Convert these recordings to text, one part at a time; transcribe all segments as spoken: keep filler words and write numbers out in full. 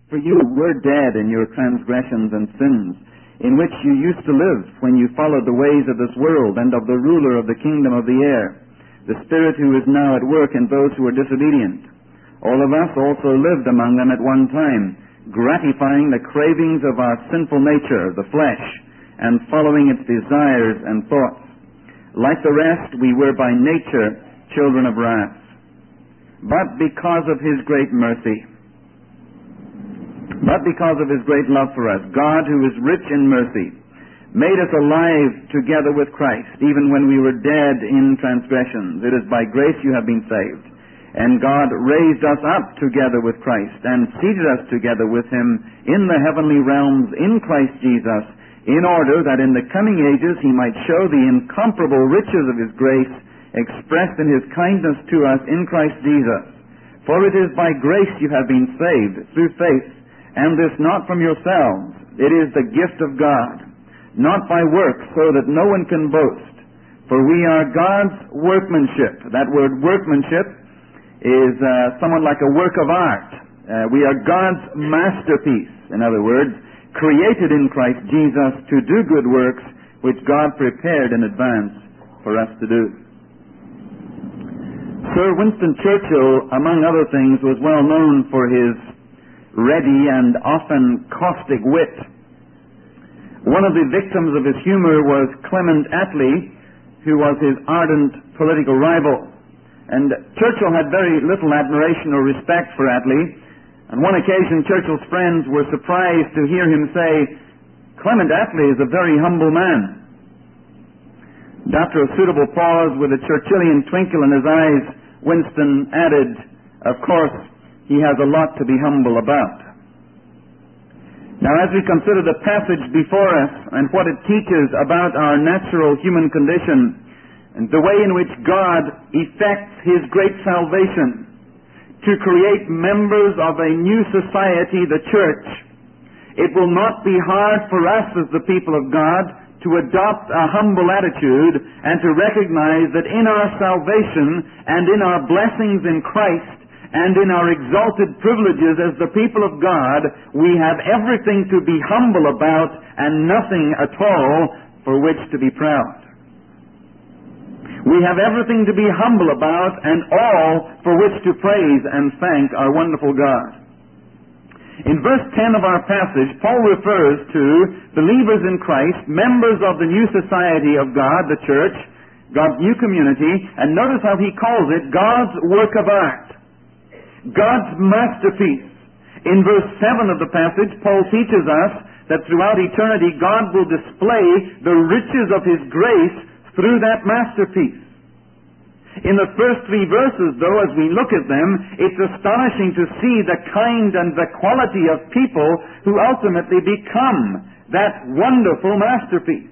For you were dead in your transgressions and sins, in which you used to live when you followed the ways of this world and of the ruler of the kingdom of the air, the spirit who is now at work in those who are disobedient. All of us also lived among them at one time, gratifying the cravings of our sinful nature, the flesh, and following its desires and thoughts. Like the rest, we were by nature children of wrath. But because of His great mercy, but because of His great love for us, God, who is rich in mercy, made us alive together with Christ, even when we were dead in transgressions. It is by grace you have been saved. And God raised us up together with Christ and seated us together with Him in the heavenly realms in Christ Jesus, in order that in the coming ages He might show the incomparable riches of His grace expressed in His kindness to us in Christ Jesus. For it is by grace you have been saved through faith, and this not from yourselves. It is the gift of God, not by works, so that no one can boast. For we are God's workmanship. That word workmanship is uh, somewhat like a work of art. Uh, we are God's masterpiece, in other words, created in Christ Jesus to do good works, which God prepared in advance for us to do. Sir Winston Churchill, among other things, was well known for his ready and often caustic wit. One of the victims of his humor was Clement Attlee, who was his ardent political rival. And Churchill had very little admiration or respect for Attlee. On one occasion, Churchill's friends were surprised to hear him say, "Clement Attlee is a very humble man." And after a suitable pause, with a Churchillian twinkle in his eyes, Winston added, "Of course, he has a lot to be humble about." Now, as we consider the passage before us and what it teaches about our natural human condition and the way in which God effects His great salvation to create members of a new society, the church, it will not be hard for us as the people of God to adopt a humble attitude and to recognize that in our salvation and in our blessings in Christ and in our exalted privileges as the people of God, we have everything to be humble about and nothing at all for which to be proud. We have everything to be humble about and all for which to praise and thank our wonderful God. In verse ten of our passage, Paul refers to believers in Christ, members of the new society of God, the church, God's new community, and notice how he calls it God's work of art. God's masterpiece. In verse seven of the passage, Paul teaches us that throughout eternity God will display the riches of His grace through that masterpiece. In the first three verses, though, as we look at them, it's astonishing to see the kind and the quality of people who ultimately become that wonderful masterpiece.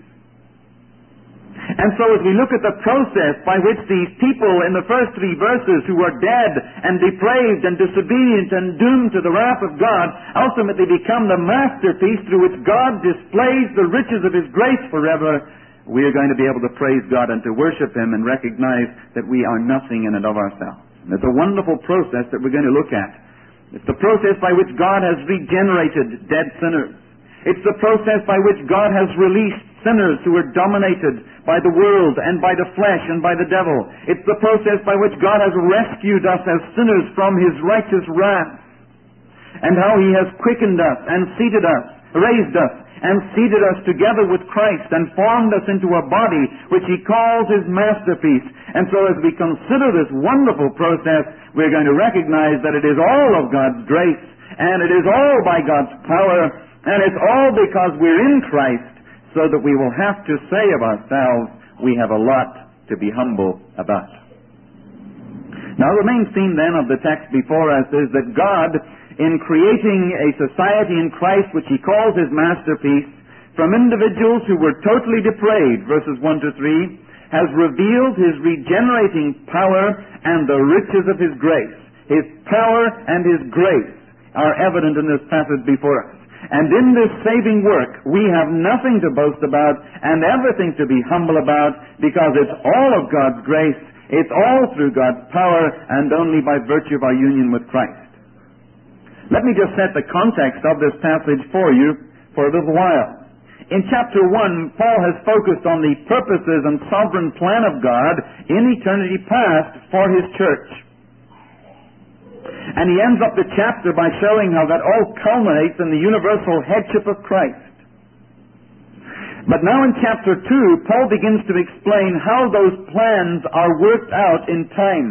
And so as we look at the process by which these people in the first three verses who are dead and depraved and disobedient and doomed to the wrath of God ultimately become the masterpiece through which God displays the riches of His grace forever, we are going to be able to praise God and to worship Him and recognize that we are nothing in and of ourselves. And it's a wonderful process that we're going to look at. It's the process by which God has regenerated dead sinners. It's the process by which God has released sinners who are dominated by the world and by the flesh and by the devil. It's the process by which God has rescued us as sinners from His righteous wrath, and how He has quickened us and seated us, raised us, and seated us together with Christ and formed us into a body which He calls His masterpiece. And so as we consider this wonderful process, we're going to recognize that it is all of God's grace, and it is all by God's power, and it's all because we're in Christ, so that we will have to say of ourselves, we have a lot to be humble about. Now, the main theme then of the text before us is that God, in creating a society in Christ which He calls His masterpiece, from individuals who were totally depraved, verses one to three, has revealed His regenerating power and the riches of His grace. His power and His grace are evident in this passage before us. And in this saving work, we have nothing to boast about and everything to be humble about, because it's all of God's grace, it's all through God's power, and only by virtue of our union with Christ. Let me just set the context of this passage for you for a little while. In chapter one, Paul has focused on the purposes and sovereign plan of God in eternity past for His church. And he ends up the chapter by showing how that all culminates in the universal headship of Christ. But now in chapter two, Paul begins to explain how those plans are worked out in time.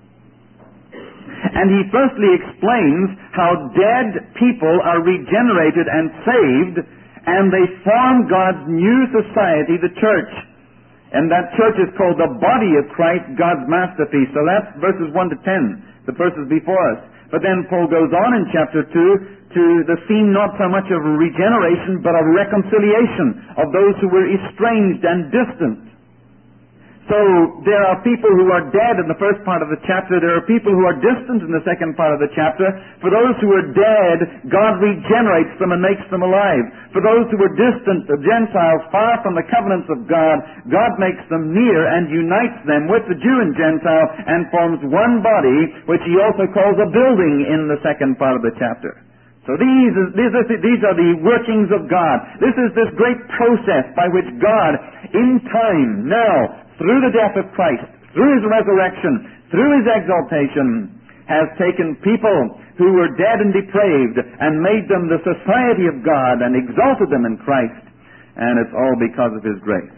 And he firstly explains how dead people are regenerated and saved, and they form God's new society, the church. And that church is called the body of Christ, God's masterpiece. So that's verses one to ten, the verses before us. But then Paul goes on in chapter two to the theme not so much of regeneration, but of reconciliation of those who were estranged and distant. So there are people who are dead in the first part of the chapter. There are people who are distant in the second part of the chapter. For those who are dead, God regenerates them and makes them alive. For those who are distant, the Gentiles, far from the covenants of God, God makes them near and unites them with the Jew and Gentile and forms one body, which he also calls a building in the second part of the chapter. So these, these, are, these are the workings of God. This is this great process by which God, in time, now, through the death of Christ, through His resurrection, through His exaltation, has taken people who were dead and depraved and made them the society of God and exalted them in Christ. And it's all because of His grace.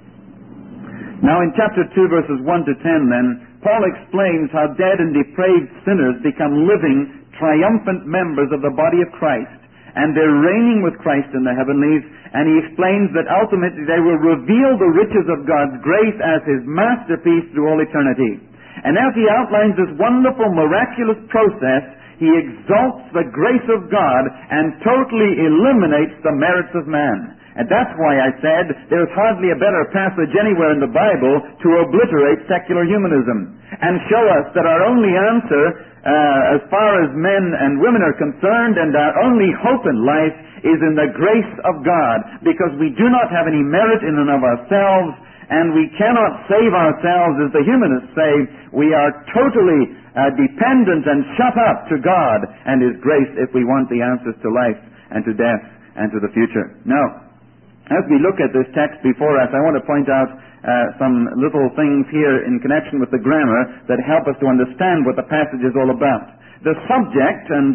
Now in chapter two, verses one to ten then, Paul explains how dead and depraved sinners become living, triumphant members of the body of Christ. And they're reigning with Christ in the heavenlies, and he explains that ultimately they will reveal the riches of God's grace as His masterpiece through all eternity. And as he outlines this wonderful, miraculous process, he exalts the grace of God and totally eliminates the merits of man. And that's why I said there's hardly a better passage anywhere in the Bible to obliterate secular humanism and show us that our only answer, Uh, as far as men and women are concerned, and our only hope in life is in the grace of God, because we do not have any merit in and of ourselves, and we cannot save ourselves, as the humanists say. We are totally uh, dependent and shut up to God and His grace if we want the answers to life and to death and to the future. Now, as we look at this text before us, I want to point out uh, some little things here in connection with the grammar that help us to understand what the passage is all about. The subject, and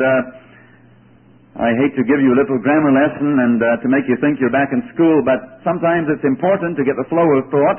uh, I hate to give you a little grammar lesson and uh, to make you think you're back in school, but sometimes it's important to get the flow of thought.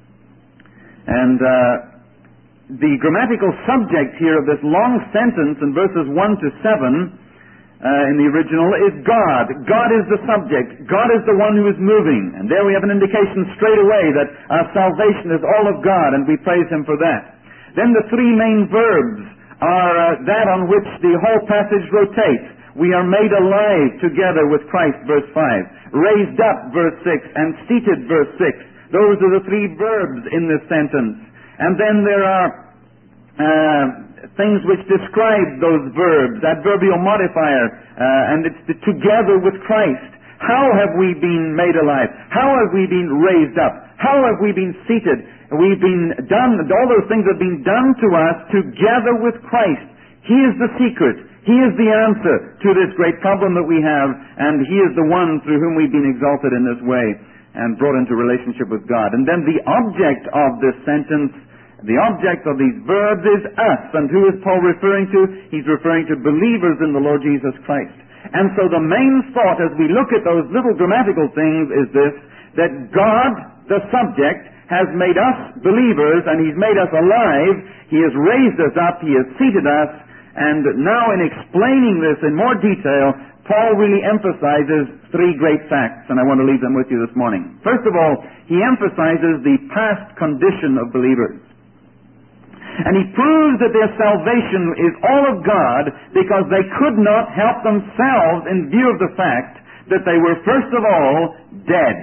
And uh, the grammatical subject here of this long sentence in verses one to seven Uh, in the original is God. God is the subject. God is the one who is moving. And there we have an indication straight away that our salvation is all of God, and we praise Him for that. Then the three main verbs are uh, that on which the whole passage rotates. We are made alive together with Christ, verse five. Raised up, verse six. And seated, verse six. Those are the three verbs in this sentence. And then there are Uh, things which describe those verbs, adverbial modifier, uh, and it's the together with Christ. How have we been made alive? How have we been raised up? How have we been seated? We've been done, all those things have been done to us together with Christ. He is the secret. He is the answer to this great problem that we have, and He is the one through whom we've been exalted in this way and brought into relationship with God. And then the object of this sentence, the object of these verbs is us. And who is Paul referring to? He's referring to believers in the Lord Jesus Christ. And so the main thought as we look at those little grammatical things is this, that God, the subject, has made us believers, and He's made us alive. He has raised us up. He has seated us. And now in explaining this in more detail, Paul really emphasizes three great facts, and I want to leave them with you this morning. First of all, he emphasizes the past condition of believers. And he proves that their salvation is all of God because they could not help themselves in view of the fact that they were first of all dead.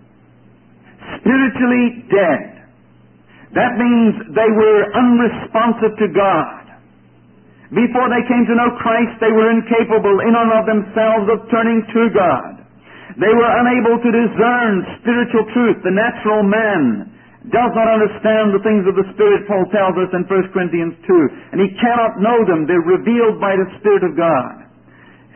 Spiritually dead. That means they were unresponsive to God. Before they came to know Christ, they were incapable in and of themselves of turning to God. They were unable to discern spiritual truth. The natural man does not understand the things of the Spirit, Paul tells us in First Corinthians two. And he cannot know them. They're revealed by the Spirit of God.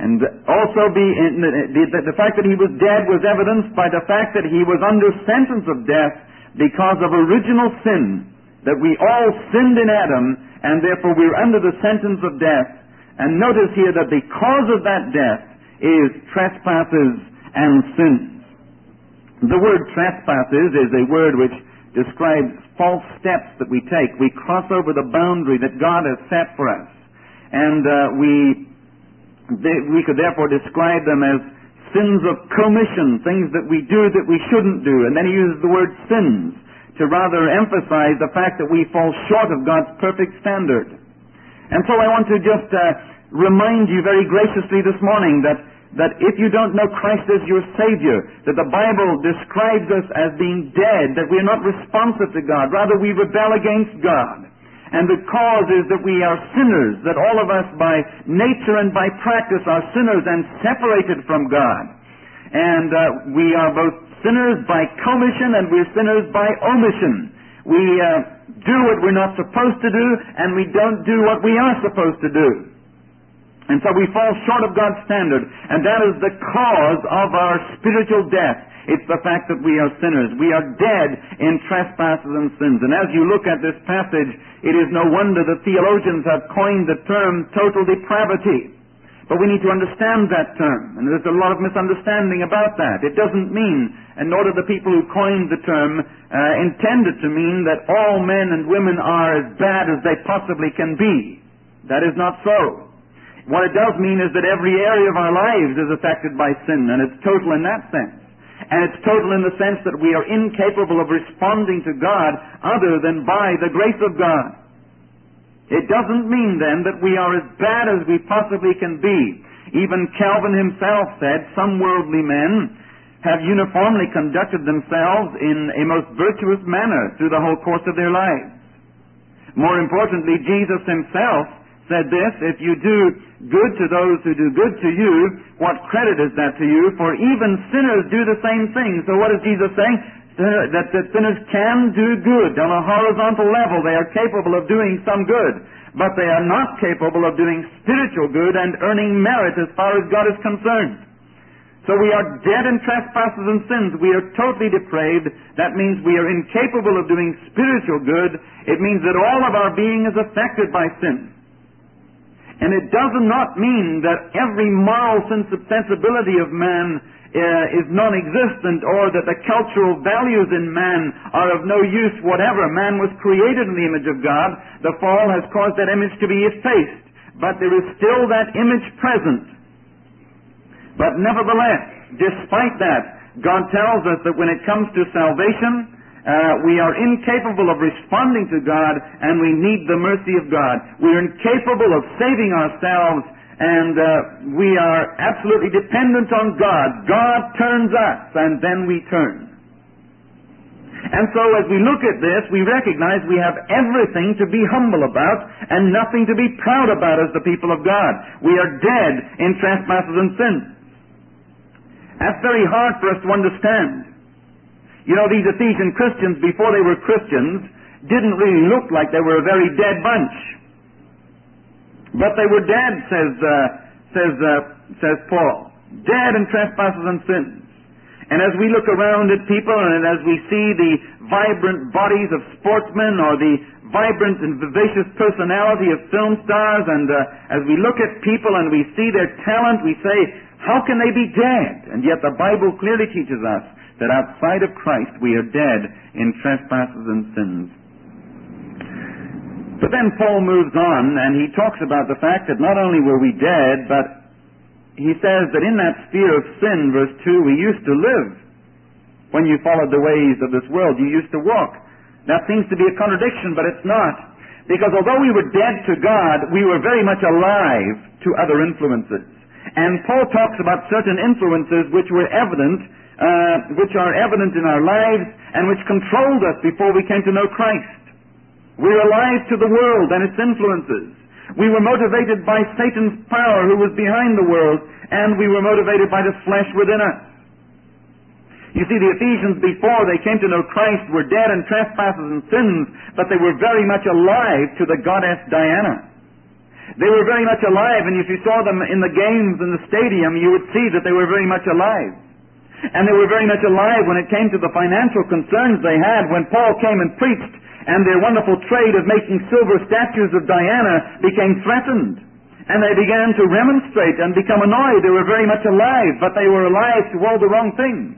And also be in the, the, the fact that he was dead was evidenced by the fact that he was under sentence of death because of original sin, that we all sinned in Adam, and therefore we're under the sentence of death. And notice here that the cause of that death is trespasses and sins. The word trespasses is a word which describes false steps that we take. We cross over the boundary that God has set for us. And uh, we, they, we could therefore describe them as sins of commission, things that we do that we shouldn't do. And then he uses the word sins to rather emphasize the fact that we fall short of God's perfect standard. And so I want to just uh, remind you very graciously this morning that that if you don't know Christ as your Savior, that the Bible describes us as being dead, that we are not responsive to God. Rather, we rebel against God. And the cause is that we are sinners, that all of us by nature and by practice are sinners and separated from God. And uh, we are both sinners by commission and we're sinners by omission. We uh, do what we're not supposed to do, and we don't do what we are supposed to do. And so we fall short of God's standard, and that is the cause of our spiritual death. It's the fact that we are sinners. We are dead in trespasses and sins. And as you look at this passage, it is no wonder that theologians have coined the term total depravity. But we need to understand that term, and there's a lot of misunderstanding about that. It doesn't mean, and nor do the people who coined the term uh, intended to mean that all men and women are as bad as they possibly can be. That is not so. What it does mean is that every area of our lives is affected by sin, and it's total in that sense. And it's total in the sense that we are incapable of responding to God other than by the grace of God. It doesn't mean then that we are as bad as we possibly can be. Even Calvin himself said, some worldly men have uniformly conducted themselves in a most virtuous manner through the whole course of their lives. More importantly, Jesus himself said this, if you do good to those who do good to you, what credit is that to you? For even sinners do the same thing. So what is Jesus saying? That, that sinners can do good. On a horizontal level, they are capable of doing some good. But they are not capable of doing spiritual good and earning merit as far as God is concerned. So we are dead in trespasses and sins. We are totally depraved. That means we are incapable of doing spiritual good. It means that all of our being is affected by sin. And it does not mean that every moral sensibility of man uh, is non-existent, or that the cultural values in man are of no use whatever. Man was created in the image of God. The fall has caused that image to be effaced. But there is still that image present. But nevertheless, despite that, God tells us that when it comes to salvation, Uh, we are incapable of responding to God, and we need the mercy of God. We are incapable of saving ourselves, and uh, we are absolutely dependent on God. God turns us, and then we turn. And so as we look at this, we recognize we have everything to be humble about and nothing to be proud about as the people of God. We are dead in trespasses and sins. That's very hard for us to understand. You know, these Ephesian Christians, before they were Christians, didn't really look like they were a very dead bunch. But they were dead, says uh, says uh, says Paul. Dead in trespasses and sins. And as we look around at people, and as we see the vibrant bodies of sportsmen, or the vibrant and vivacious personality of film stars, and uh, as we look at people and we see their talent, we say, how can they be dead? And yet the Bible clearly teaches us that outside of Christ we are dead in trespasses and sins. But then Paul moves on, and he talks about the fact that not only were we dead, but he says that in that sphere of sin, verse two, we used to live. When you followed the ways of this world, you used to walk. That seems to be a contradiction, but it's not. Because although we were dead to God, we were very much alive to other influences. And Paul talks about certain influences which were evident Uh, which are evident in our lives and which controlled us before we came to know Christ. We're alive to the world and its influences. We were motivated by Satan's power who was behind the world, and we were motivated by the flesh within us. You see, the Ephesians, before they came to know Christ, were dead in trespasses and sins, but they were very much alive to the goddess Diana. They were very much alive, and if you saw them in the games in the stadium, you would see that they were very much alive. And they were very much alive when it came to the financial concerns they had. When Paul came and preached, and their wonderful trade of making silver statues of Diana became threatened, and they began to remonstrate and become annoyed. They were very much alive, but they were alive to all the wrong things.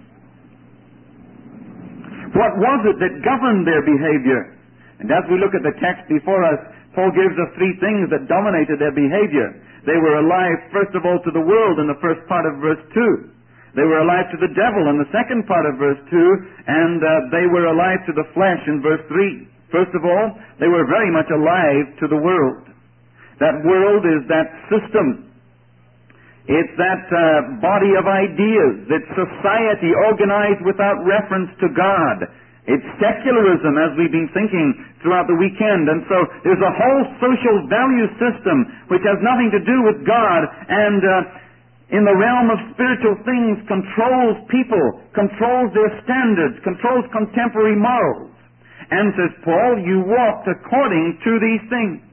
What was it that governed their behavior? And as we look at the text before us, Paul gives us three things that dominated their behavior. They were alive, first of all, to the world in the first part of verse two. They were alive to the devil in the second part of verse two, and uh, they were alive to the flesh in verse three. First of all, they were very much alive to the world. That world is that system. It's that uh, body of ideas. It's society organized without reference to God. It's secularism, as we've been thinking throughout the weekend. And so there's a whole social value system which has nothing to do with God, and uh, in the realm of spiritual things controls people, controls their standards, controls contemporary morals. And, says Paul, you walked according to these things.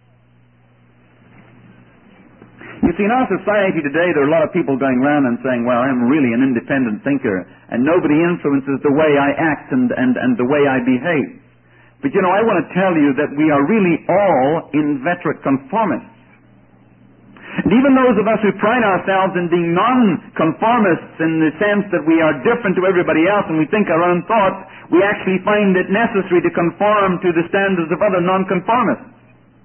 You see, in our society today, there are a lot of people going around and saying, well, I'm really an independent thinker, and nobody influences the way I act and, and, and the way I behave. But, you know, I want to tell you that we are really all inveterate conformists. And even those of us who pride ourselves in being non-conformists in the sense that we are different to everybody else and we think our own thoughts, we actually find it necessary to conform to the standards of other non-conformists.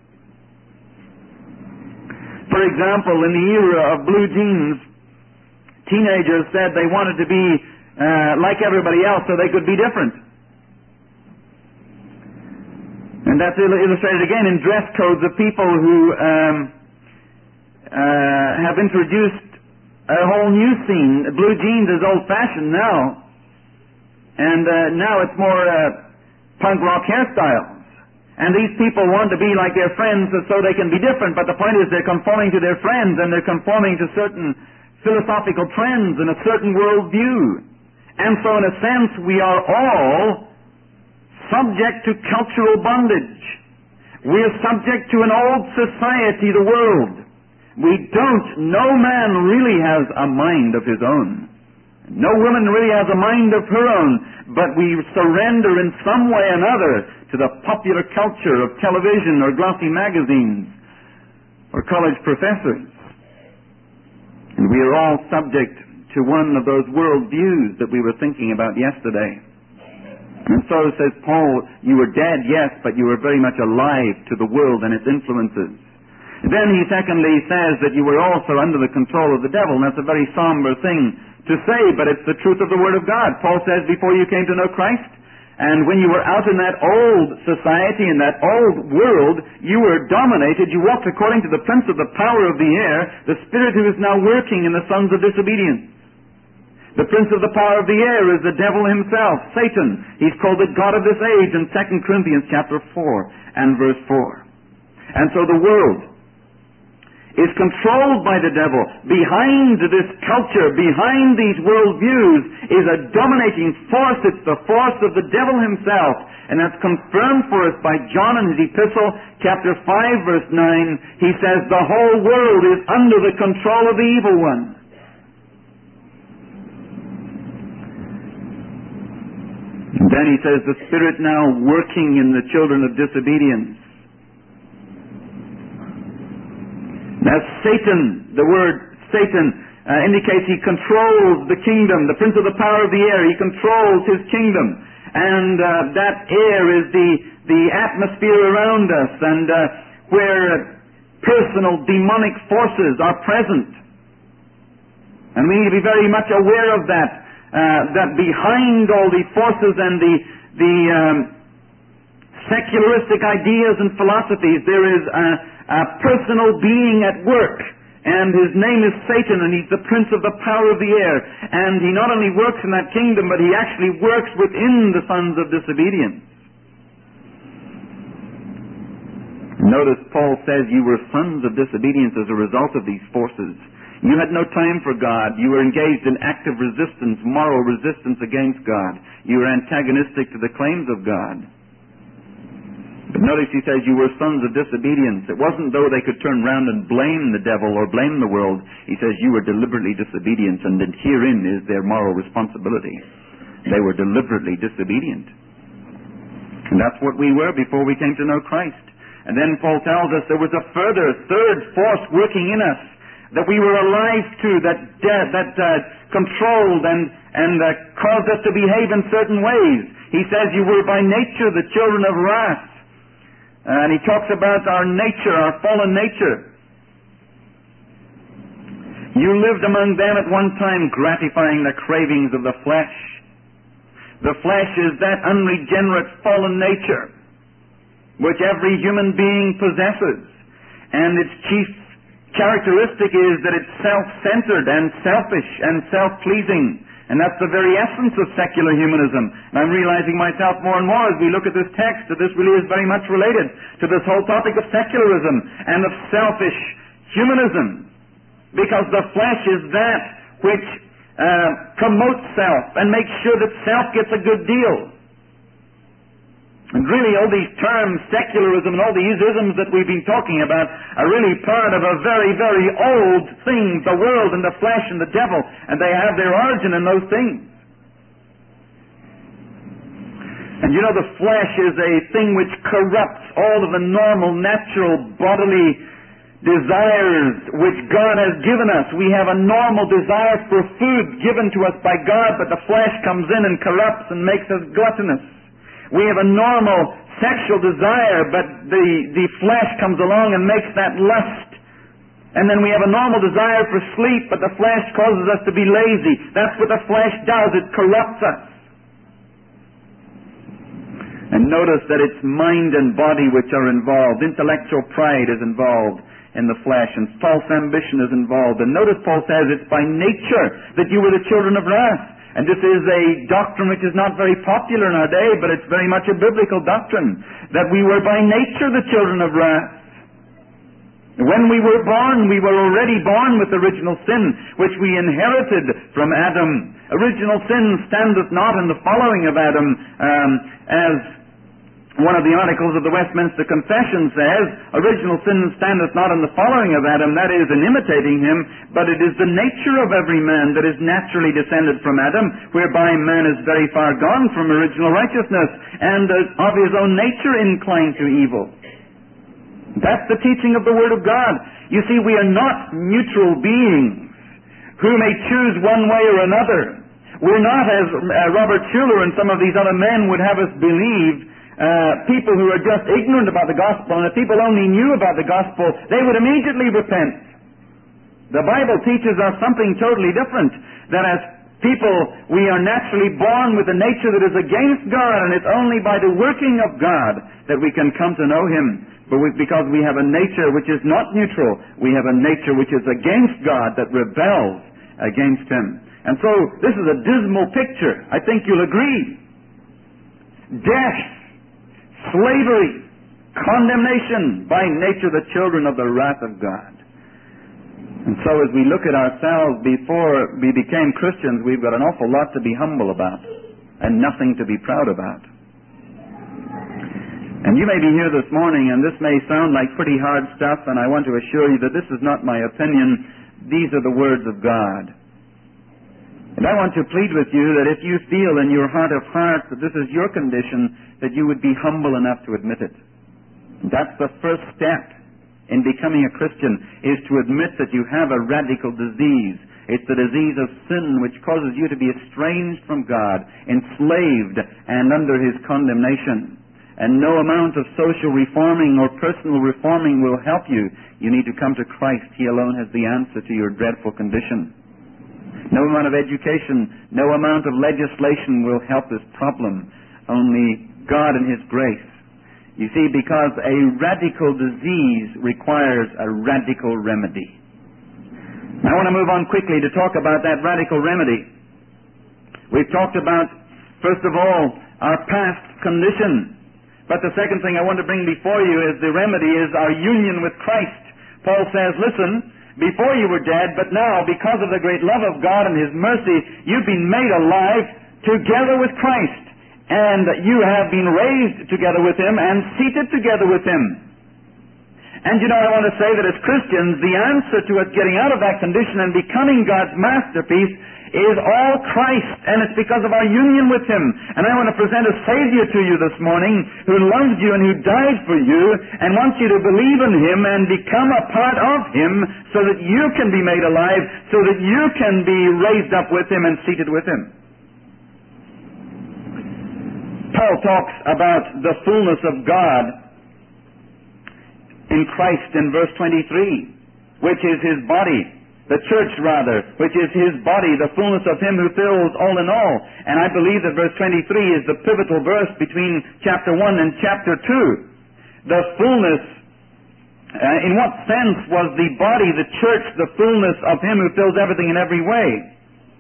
For example, in the era of blue jeans, teenagers said they wanted to be uh, like everybody else so they could be different. And that's illustrated again in dress codes of people who um, uh, have introduced a whole new scene. Blue jeans is old-fashioned now, and uh, now it's more uh, punk rock hairstyles. And these people want to be like their friends so they can be different, but the point is they're conforming to their friends, and they're conforming to certain philosophical trends and a certain worldview. And so in a sense we are all subject to cultural bondage. We're subject to an old society, the world. We don't, no man really has a mind of his own. No woman really has a mind of her own, but we surrender in some way or another to the popular culture of television or glossy magazines or college professors. And we are all subject to one of those world views that we were thinking about yesterday. And so, says Paul, you were dead, yes, but you were very much alive to the world and its influences. Then he secondly says that you were also under the control of the devil, and that's a very somber thing to say, but it's the truth of the Word of God. Paul says, before you came to know Christ, and when you were out in that old society, in that old world, you were dominated, you walked according to the prince of the power of the air, the spirit who is now working in the sons of disobedience. The prince of the power of the air is the devil himself, Satan. He's called the god of this age in Second Corinthians chapter four and verse four. And so the world is controlled by the devil. Behind this culture, behind these worldviews, is a dominating force. It's the force of the devil himself. And that's confirmed for us by John in his epistle, chapter five, verse nine. He says, the whole world is under the control of the evil one. And then he says, the Spirit now working in the children of disobedience. Now Satan, the word Satan uh, indicates he controls the kingdom, the prince of the power of the air. He controls his kingdom. And uh, that air is the, the atmosphere around us, and uh, where personal demonic forces are present. And we need to be very much aware of that, uh, that behind all the forces and the, the um, secularistic ideas and philosophies, there is a a personal being at work, and his name is Satan, and he's the prince of the power of the air. And he not only works in that kingdom, but he actually works within the sons of disobedience. Notice Paul says you were sons of disobedience as a result of these forces. You had no time for God. You were engaged in active resistance, moral resistance against God. You were antagonistic to the claims of God. But notice he says you were sons of disobedience. It wasn't though they could turn round and blame the devil or blame the world. He says you were deliberately disobedient, and that herein is their moral responsibility. They were deliberately disobedient. And that's what we were before we came to know Christ. And then Paul tells us there was a further, third force working in us that we were alive to, that uh, that uh, controlled and, and uh, caused us to behave in certain ways. He says you were by nature the children of wrath. And he talks about our nature, our fallen nature. You lived among them at one time, gratifying the cravings of the flesh. The flesh is that unregenerate fallen nature which every human being possesses. And its chief characteristic is that it's self-centered and selfish and self-pleasing. And that's the very essence of secular humanism. And I'm realizing myself more and more as we look at this text that this really is very much related to this whole topic of secularism and of selfish humanism. Because the flesh is that which uh, promotes self and makes sure that self gets a good deal. And really all these terms, secularism and all these isms that we've been talking about, are really part of a very, very old thing, the world and the flesh and the devil, and they have their origin in those things. And you know, the flesh is a thing which corrupts all of the normal, natural, bodily desires which God has given us. We have a normal desire for food given to us by God, but the flesh comes in and corrupts and makes us gluttonous. We have a normal sexual desire, but the, the flesh comes along and makes that lust. And then we have a normal desire for sleep, but the flesh causes us to be lazy. That's what the flesh does. It corrupts us. And notice that it's mind and body which are involved. Intellectual pride is involved in the flesh, and false ambition is involved. And notice Paul says it's by nature that you were the children of wrath. And this is a doctrine which is not very popular in our day, but it's very much a biblical doctrine, that we were by nature the children of wrath. When we were born, we were already born with original sin, which we inherited from Adam. Original sin standeth not in the following of Adam, um, as one of the articles of the Westminster Confession says, original sin standeth not in the following of Adam, that is, in imitating him, but it is the nature of every man that is naturally descended from Adam, whereby man is very far gone from original righteousness, and uh, of his own nature inclined to evil. That's the teaching of the Word of God. You see, we are not neutral beings who may choose one way or another. We're not, as uh, Robert Schuller and some of these other men would have us believe, Uh, people who are just ignorant about the gospel, and if people only knew about the gospel, they would immediately repent. The Bible teaches us something totally different, that as people, we are naturally born with a nature that is against God, and it's only by the working of God that we can come to know Him. But we, because we have a nature which is not neutral, we have a nature which is against God, that rebels against Him. And so, this is a dismal picture. I think you'll agree. Death, slavery, condemnation, by nature the children of the wrath of God. And so as we look at ourselves before we became Christians, we've got an awful lot to be humble about and nothing to be proud about. And you may be here this morning and this may sound like pretty hard stuff, and I want to assure you that this is not my opinion. These are the words of God. And I want to plead with you that if you feel in your heart of hearts that this is your condition, that you would be humble enough to admit it. That's the first step in becoming a Christian, is to admit that you have a radical disease. It's the disease of sin which causes you to be estranged from God, enslaved and under His condemnation. And no amount of social reforming or personal reforming will help you. You need to come to Christ. He alone has the answer to your dreadful condition. No amount of education, no amount of legislation will help this problem. Only God and His grace. You see, because a radical disease requires a radical remedy. I want to move on quickly to talk about that radical remedy. We've talked about, first of all, our past condition. But the second thing I want to bring before you is the remedy is our union with Christ. Paul says, listen, before you were dead, but now, because of the great love of God and His mercy, you've been made alive together with Christ. and you have been raised together with Him and seated together with Him. And you know, I want to say that as Christians, the answer to us getting out of that condition and becoming God's masterpiece is all Christ, and it's because of our union with Him. And I want to present a Savior to you this morning who loves you and who died for you and wants you to believe in Him and become a part of Him so that you can be made alive, so that you can be raised up with Him and seated with Him. Paul talks about the fullness of God in Christ in verse twenty-three, which is His body. The church, rather, which is His body, the fullness of Him who fills all in all. And I believe that verse twenty-three is the pivotal verse between chapter one and chapter two. The fullness, uh, in what sense was the body, the church, the fullness of Him who fills everything in every way?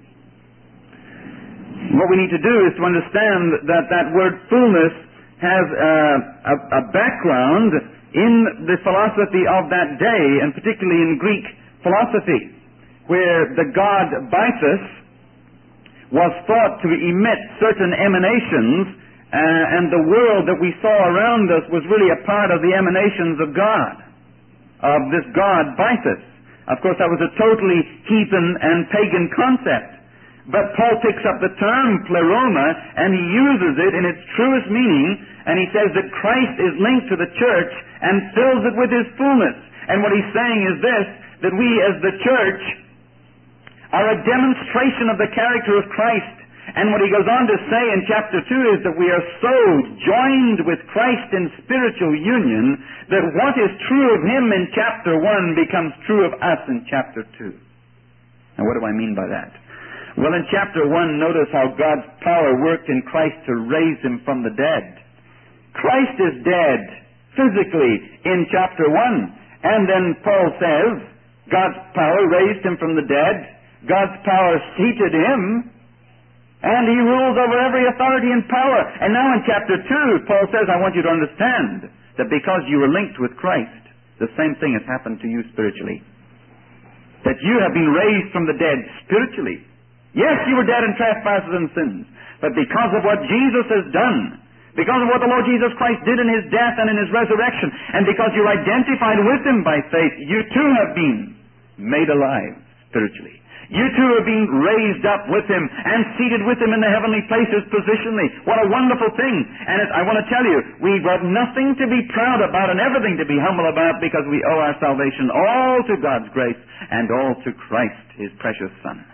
What we need to do is to understand that that word fullness has uh, a, a background in the philosophy of that day, and particularly in Greek philosophy, where the god Bythus was thought to emit certain emanations, uh, and the world that we saw around us was really a part of the emanations of God, of this god Bythus. Of course, that was a totally heathen and pagan concept. But Paul picks up the term pleroma, and he uses it in its truest meaning, and he says that Christ is linked to the church and fills it with His fullness. And what he's saying is this, that we as the church are a demonstration of the character of Christ. And what he goes on to say in chapter two is that we are so joined with Christ in spiritual union that what is true of Him in chapter one becomes true of us in chapter two. Now what do I mean by that? Well, in chapter one, notice how God's power worked in Christ to raise Him from the dead. Christ is dead physically in chapter one. And then Paul says, God's power raised Him from the dead. God's power seated Him. And He rules over every authority and power. And now in chapter two, Paul says, I want you to understand that because you were linked with Christ, the same thing has happened to you spiritually. That you have been raised from the dead spiritually. Yes, you were dead in trespasses and sins. But because of what Jesus has done, because of what the Lord Jesus Christ did in His death and in His resurrection, and because you're identified with Him by faith, you too have been made alive spiritually. You too have been raised up with Him and seated with Him in the heavenly places positionally. What a wonderful thing. And it, I want to tell you, we've got nothing to be proud about and everything to be humble about, because we owe our salvation all to God's grace and all to Christ, His precious Son.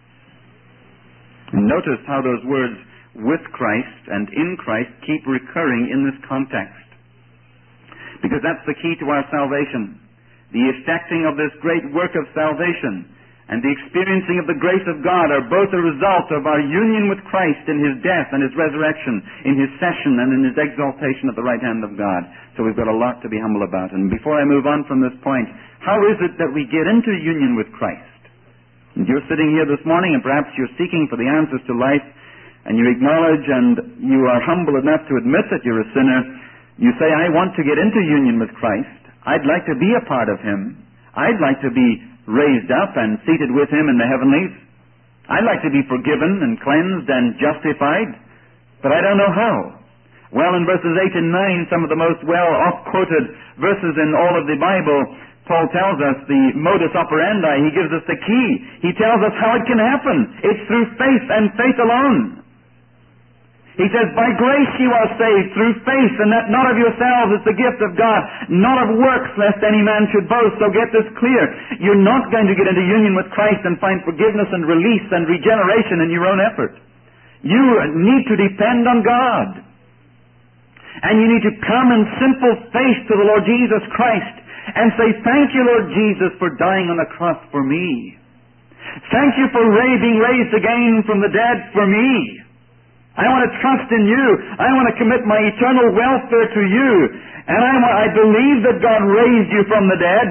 And notice how those words, with Christ and in Christ, keep recurring in this context. Because that's the key to our salvation. The effecting of this great work of salvation and the experiencing of the grace of God are both a result of our union with Christ in His death and His resurrection, in His session and in His exaltation at the right hand of God. So we've got a lot to be humble about. And before I move on from this point, how is it that we get into union with Christ? And you're sitting here this morning, and perhaps you're seeking for the answers to life, and you acknowledge and you are humble enough to admit that you're a sinner. You say, I want to get into union with Christ. I'd like to be a part of Him. I'd like to be raised up and seated with Him in the heavenlies. I'd like to be forgiven and cleansed and justified, but I don't know how. Well, in verses eight and nine, some of the most well oft-quoted verses in all of the Bible, Paul tells us the modus operandi. He gives us the key. He tells us how it can happen. It's through faith and faith alone. He says, by grace you are saved through faith, and that not of yourselves, it's the gift of God, not of works, lest any man should boast. So get this clear. You're not going to get into union with Christ and find forgiveness and release and regeneration in your own effort. You need to depend on God. And you need to come in simple faith to the Lord Jesus Christ and say, thank you, Lord Jesus, for dying on the cross for me. Thank you for being raised again from the dead for me. I want to trust in you. I want to commit my eternal welfare to you. And I, I believe that God raised you from the dead.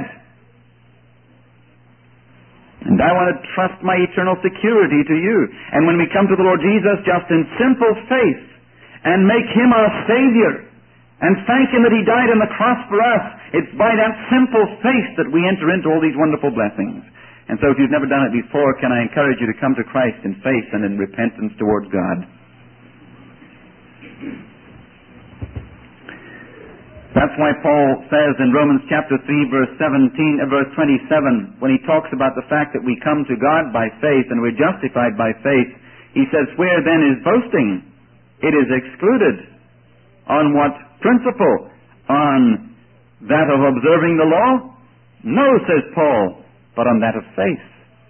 And I want to trust my eternal security to you. And when we come to the Lord Jesus just in simple faith and make Him our Savior and thank Him that He died on the cross for us, it's by that simple faith that we enter into all these wonderful blessings. And so if you've never done it before, can I encourage you to come to Christ in faith and in repentance towards God. That's why Paul says in Romans chapter three, verse seventeen, uh, verse twenty-seven, when he talks about the fact that we come to God by faith and we're justified by faith, he says, where then is boasting? It is excluded. On what principle? On that of observing the law? No, says Paul, but on that of faith.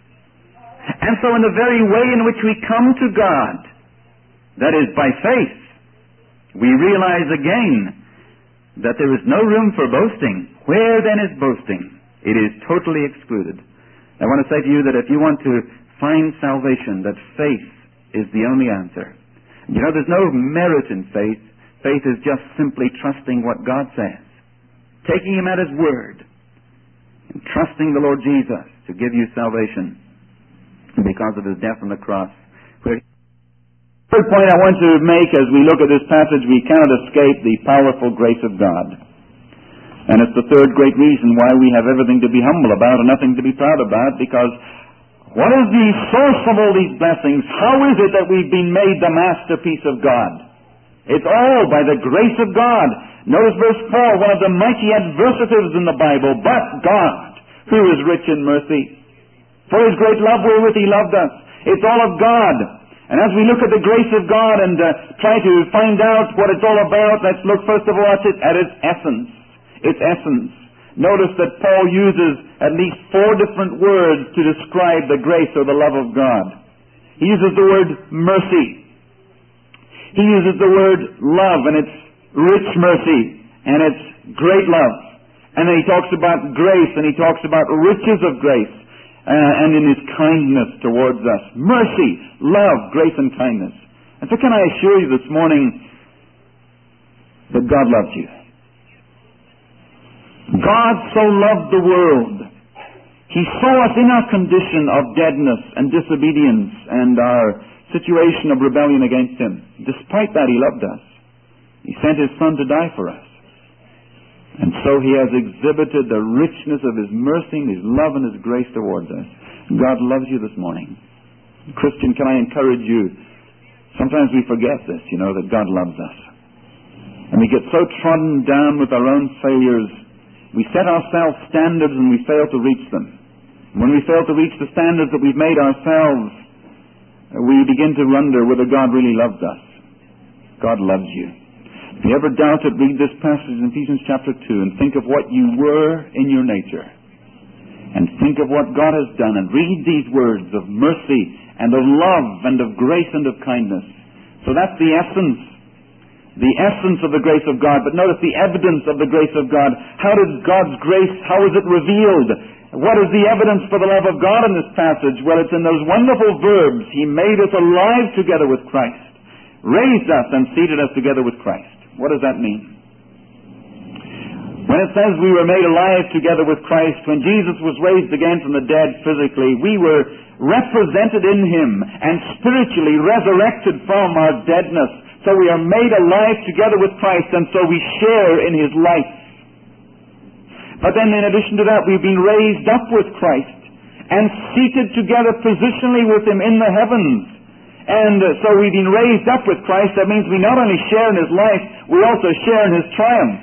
And so in the very way in which we come to God, that is by faith, we realize again that there is no room for boasting. Where then is boasting? It is totally excluded. I want to say to you that if you want to find salvation, that faith is the only answer. You know, there's no merit in faith. Faith is just simply trusting what God says, taking Him at His word, and trusting the Lord Jesus to give you salvation because of His death on the cross. Where Third point I want to make as we look at this passage, we cannot escape the powerful grace of God. And it's the third great reason why we have everything to be humble about and nothing to be proud about, because what is the source of all these blessings? How is it that we've been made the masterpiece of God? It's all by the grace of God. Notice verse four, one of the mighty adversatives in the Bible, but God, who is rich in mercy, for His great love wherewith He loved us. It's all of God. And as we look at the grace of God and uh, try to find out what it's all about, let's look first of all at, it, at its essence. Its essence. Notice that Paul uses at least four different words to describe the grace or the love of God. He uses the word mercy. He uses the word love, and it's rich mercy, and it's great love. And then he talks about grace, and he talks about riches of grace. Uh, and in His kindness towards us. Mercy, love, grace, and kindness. And so can I assure you this morning that God loves you. God so loved the world. He saw us in our condition of deadness and disobedience and our situation of rebellion against Him. Despite that, He loved us. He sent His Son to die for us. And so He has exhibited the richness of His mercy and His love and His grace towards us. God loves you this morning. Christian, can I encourage you? Sometimes we forget this, you know, that God loves us. And we get so trodden down with our own failures, we set ourselves standards and we fail to reach them. And when we fail to reach the standards that we've made ourselves, we begin to wonder whether God really loves us. God loves you. If you ever doubt it, read this passage in Ephesians chapter two and think of what you were in your nature. And think of what God has done. And read these words of mercy and of love and of grace and of kindness. So that's the essence. The essence of the grace of God. But notice the evidence of the grace of God. How did God's grace, how is it revealed? What is the evidence for the love of God in this passage? Well, it's in those wonderful verbs. He made us alive together with Christ. Raised us and seated us together with Christ. What does that mean? When it says we were made alive together with Christ, when Jesus was raised again from the dead physically, we were represented in Him and spiritually resurrected from our deadness. So we are made alive together with Christ, and so we share in His life. But then in addition to that, we've been raised up with Christ and seated together positionally with Him in the heavens. And so we've been raised up with Christ. That means we not only share in His life, we also share in His triumph.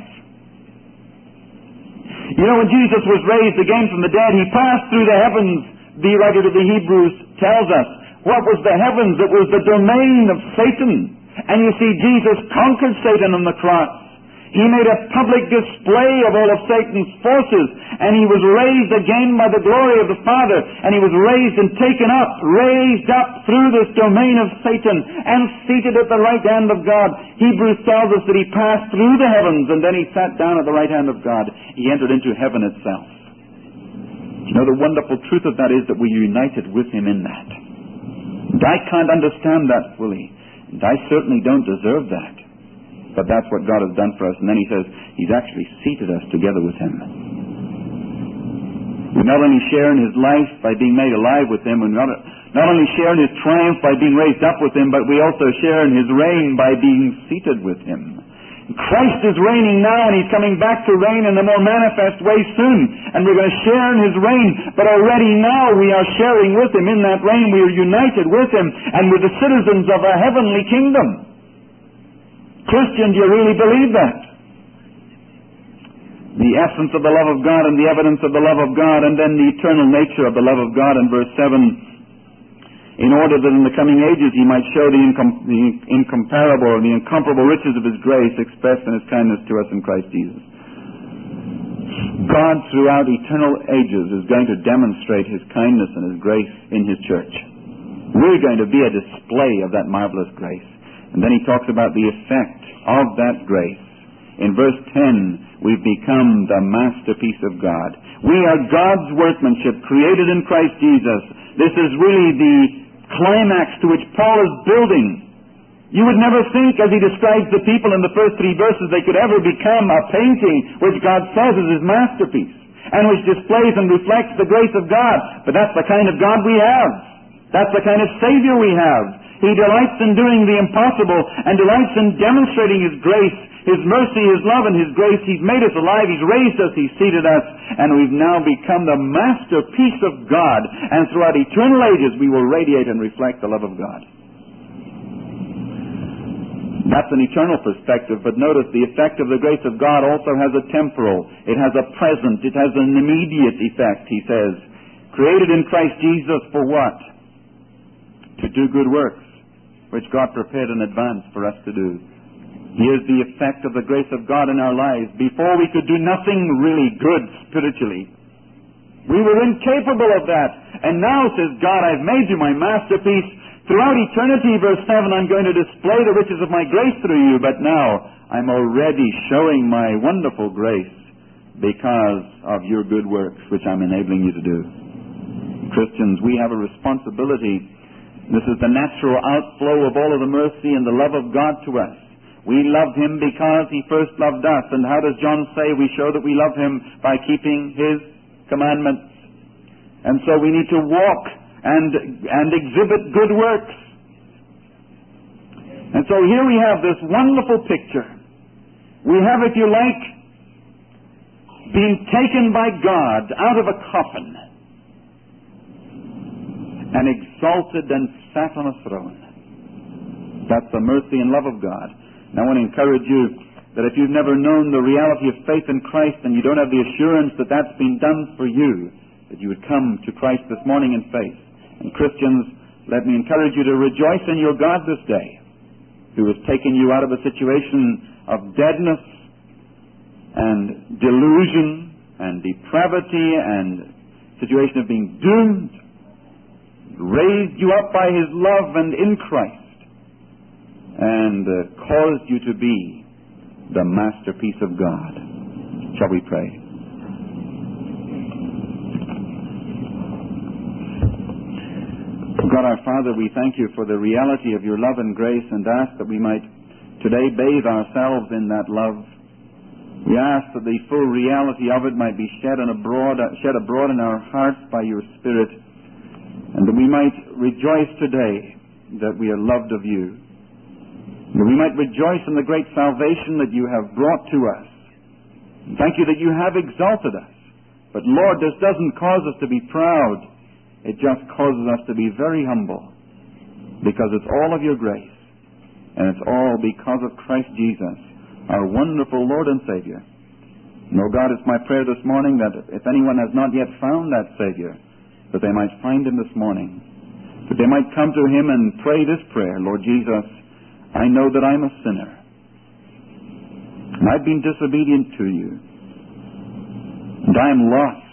You know, when Jesus was raised again from the dead, He passed through the heavens. The writer to the Hebrews tells us. What was the heavens? It was the domain of Satan. And you see, Jesus conquered Satan on the cross. He made a public display of all of Satan's forces, and He was raised again by the glory of the Father, and He was raised and taken up, raised up through this domain of Satan, and seated at the right hand of God. Hebrews tells us that He passed through the heavens, and then He sat down at the right hand of God. He entered into heaven itself. You know, the wonderful truth of that is that we're united with Him in that. And I can't understand that fully, and I certainly don't deserve that. But that's what God has done for us. And then He says He's actually seated us together with Him. We not only share in His life by being made alive with Him, we not, not only share in His triumph by being raised up with Him, but we also share in His reign by being seated with Him. Christ is reigning now, and He's coming back to reign in a more manifest way soon. And we're going to share in His reign. But already now we are sharing with Him in that reign. We are united with Him, and we're the citizens of a heavenly kingdom. Christian, do you really believe that? The essence of the love of God and the evidence of the love of God, and then the eternal nature of the love of God in verse seven, in order that in the coming ages He might show the, incom- the incomparable and the incomparable riches of His grace expressed in His kindness to us in Christ Jesus. God throughout eternal ages is going to demonstrate His kindness and His grace in His church. We're going to be a display of that marvelous grace. And then He talks about the effect of that grace. In verse ten, we've become the masterpiece of God. We are God's workmanship, created in Christ Jesus. This is really the climax to which Paul is building. You would never think, as he describes the people in the first three verses, they could ever become a painting which God says is His masterpiece, and which displays and reflects the grace of God. But that's the kind of God we have. That's the kind of Savior we have. He delights in doing the impossible and delights in demonstrating His grace, His mercy, His love, and His grace. He's made us alive. He's raised us. He's seated us. And we've now become the masterpiece of God. And throughout eternal ages, we will radiate and reflect the love of God. That's an eternal perspective, but notice the effect of the grace of God also has a temporal. It has a present. It has an immediate effect, he says. Created in Christ Jesus for what? To do good works, which God prepared in advance for us to do. Here's the effect of the grace of God in our lives. Before we could do nothing really good spiritually. We were incapable of that. And now, says God, I've made you my masterpiece. Throughout eternity, verse seven, I'm going to display the riches of my grace through you, but now I'm already showing my wonderful grace because of your good works, which I'm enabling you to do. Christians, we have a responsibility. This is the natural outflow of all of the mercy and the love of God to us. We love Him because He first loved us. And how does John say we show that we love Him? By keeping His commandments. And so we need to walk and and exhibit good works. And so here we have this wonderful picture. We have, if you like, being taken by God out of a coffin and exalted and sat on a throne. That's the mercy and love of God. And I want to encourage you that if you've never known the reality of faith in Christ and you don't have the assurance that that's been done for you, that you would come to Christ this morning in faith. And Christians, let me encourage you to rejoice in your God this day, who has taken you out of a situation of deadness and delusion and depravity and situation of being doomed, raised you up by His love and in Christ, and uh, caused you to be the masterpiece of God. Shall we pray? God our Father, we thank you for the reality of your love and grace, and ask that we might today bathe ourselves in that love. We ask that the full reality of it might be shed, and abroad, shed abroad in our hearts by your Spirit, and that we might rejoice today that we are loved of you. That we might rejoice in the great salvation that you have brought to us. Thank you that you have exalted us. But Lord, this doesn't cause us to be proud. It just causes us to be very humble, because it's all of your grace, and it's all because of Christ Jesus, our wonderful Lord and Savior. And, oh God, it's my prayer this morning that if anyone has not yet found that Savior, that they might find Him this morning, that they might come to Him and pray this prayer: Lord Jesus, I know that I'm a sinner, and I've been disobedient to you, and I am lost.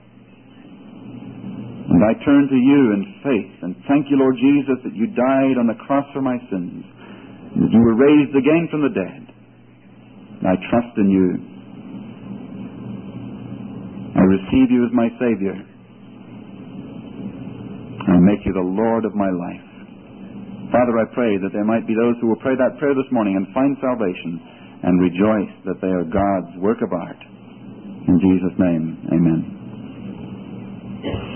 And I turn to you in faith, and thank you, Lord Jesus, that you died on the cross for my sins, and that you were raised again from the dead. And I trust in you. I receive you as my Savior. I make you the Lord of my life. Father, I pray that there might be those who will pray that prayer this morning and find salvation and rejoice that they are God's work of art. In Jesus' name, amen.